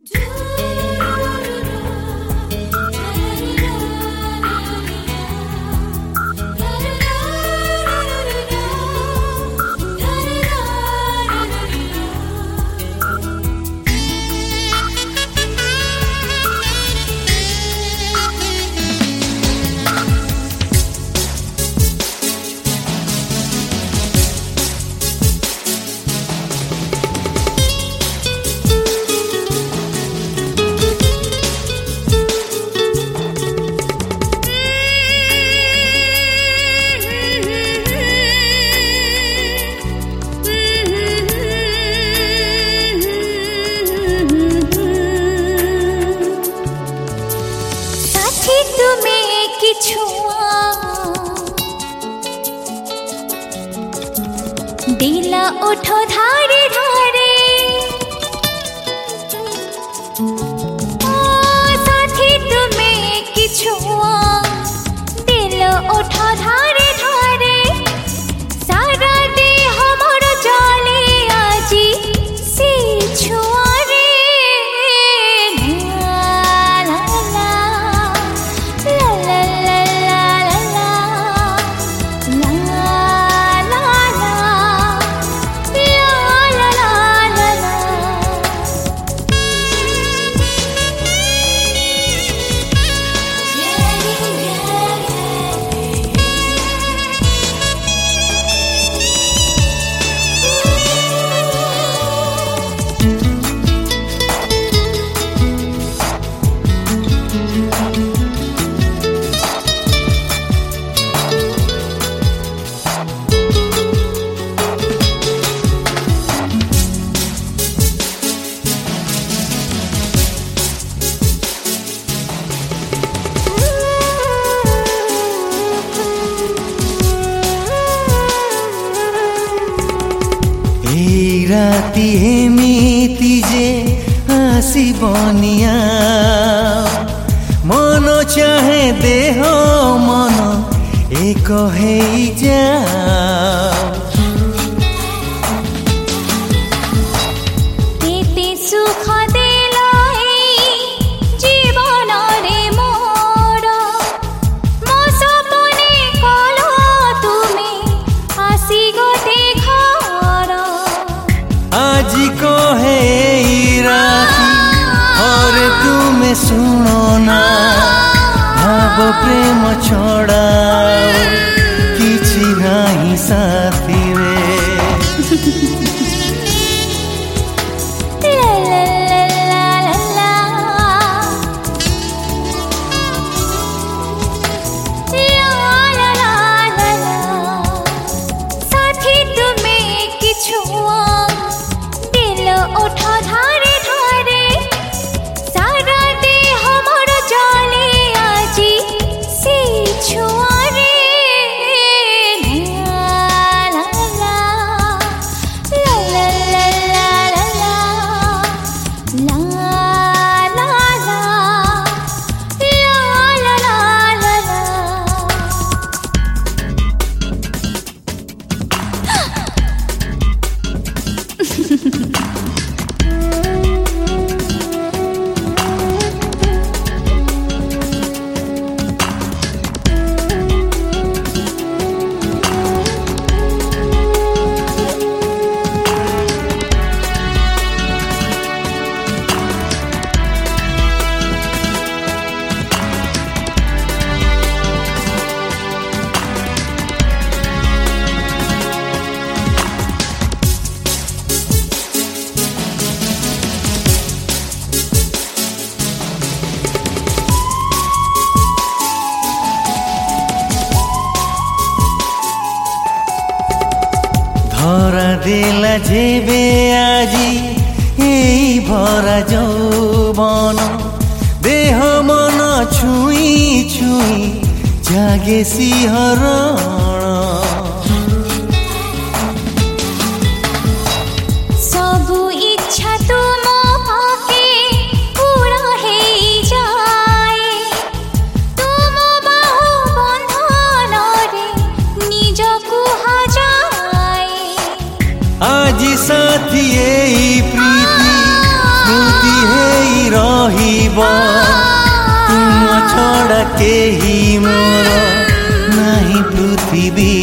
दिला उठो धारे धारे ओ साथी तुम्हें किछु दिल उठो धारे धारे सारा देह मोर जले आजी से छुआरे ला ला ला ला ला ला राति एमिति जे आसिबनिया मन चाहे देह मन एक हेई जाओ केते सुख देला जीवन रे मोर मो सपने कलो तुमे आसी गोटे घर आज कहे राती और तुम्हें सुनो ना भाव प्रेम छड़ा किछि नहीं साथी रे साथी तुम्हें किछु दिल उठो धारे धारे सारा देह मोर जले आजी से छुआरे ला ला ला ला ला ला ला ला ला ला धरा देला जेबे आजी एई भरा যৌবন देह मन छुई छुई जागे सिहरण सबु इच्छा तुम पाके पूरा हे जाए तुम बाहु बंधन रे निज कुहा जाए आज साथी एई प्रीति स्मृति हेई कहिब तुम छड़ा केही मोर नाही पृथ्वी